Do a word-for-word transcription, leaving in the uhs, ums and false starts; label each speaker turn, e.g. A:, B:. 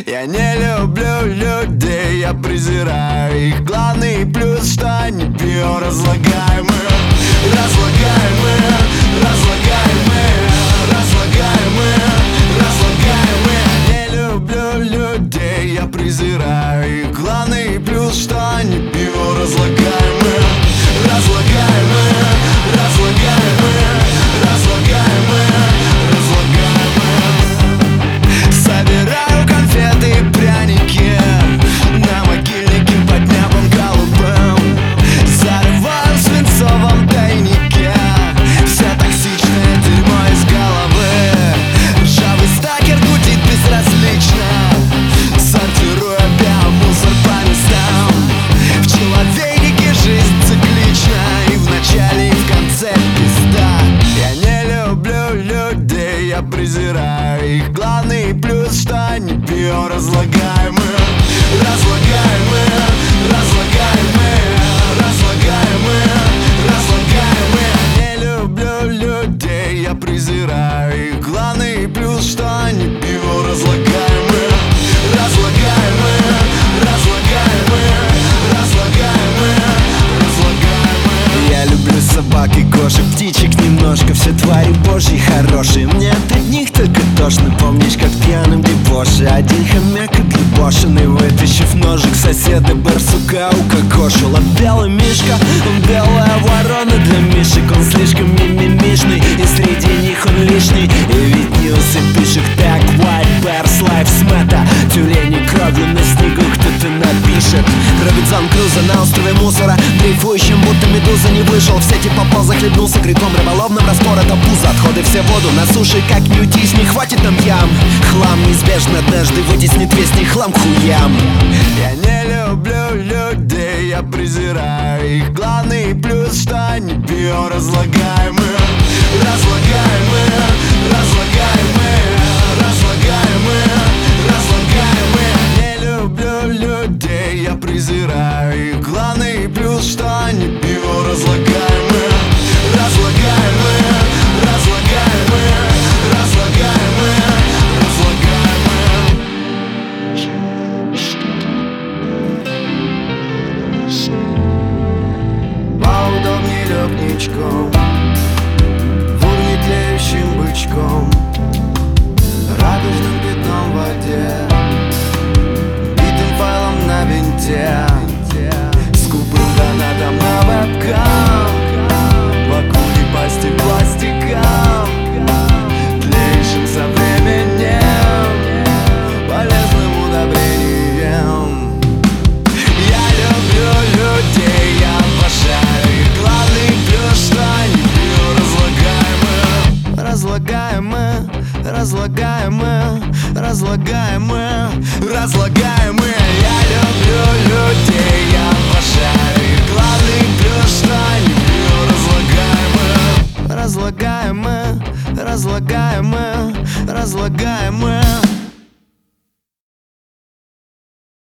A: Я не люблю людей, я презираю их. Главный плюс, что они биоразлагаемые. Разлагаемые, разлагаемые, разлагаемые, разлагаемые. Я не люблю людей, я презираю их. Главный плюс, что они биоразлагаемые. Разлагаемые, разлагаемые, разлагаемые, разлагаемые. Собираю конфеты и пряники на могильнике под небом голубым. Зарываю в свинцовом тайнике все токсичное дерьмо из головы. Ржавый стакер гудит безразлично, сортируя биомусор по местам. В человеке жизнь циклична, и в начале, и в конце пизда. Я не люблю людей, я презираю их. Главный плюс, что они биоразлагаемые. Разлагаемые, разлагаемые, разлагаемые, разлагаемые. Я не люблю людей, я презираю их. Главный плюс, что они биоразлагаемые. Разлагаемые, разлагаемые, разлагаемые, разлагаемые. Я люблю собак и кошек, птичек немножко. Все твари божьи хорошие, мне от одних только тошно. Помнишь, как пьяным дебоше один хомяк отлебошенный, вытащив ножик соседа барсука укокошил. А белый мишка, он белая ворона для мишек. Он слишком мимимишный, и среди них он лишний. И ведь ньюсы пишет так: White Bears Lives Matter. Тюлени кровью на снегу кто-то напишет. Робинзон Крузо на острове мусора, дрейфующим будто медуза не вышел. В сети попал, захлебнулся криком рыболовным, распорота пузо. Отходы все в воду, на суше как ньютись, не хватит нам ям. Хлам неизбежно однажды вытеснит весь не хлам к хуям. Я не люблю людей, я презираю их. Главный плюс, что они биоразлагаемые. Разлагаемые, разлагаемые, разлагаемые, разлагаемые. Я не люблю людей, я презираю их. Главный плюс, что они биоразлагаемые. Разлагаемые, разлагаемые, разлагаемые, разлагаемые. Поудобней лег ничком в урне тлеющим бычком, радужным пятном в воде, битым файлом на винте, скупым донатом на вебкам, в акуле пасти пластиком, тлеющим со временем, полезным удобрением. Я люблю людей, я обожаю их. Главный плюс, что они биоразлагаемые. Разлагаемые, разлагаемые, разлагаемые, разлагаемые. Я люблю людей, я обожаю их. Главный плюс, что они биоразлагаемые. Разлагаемые, разлагаемые, разлагаемые.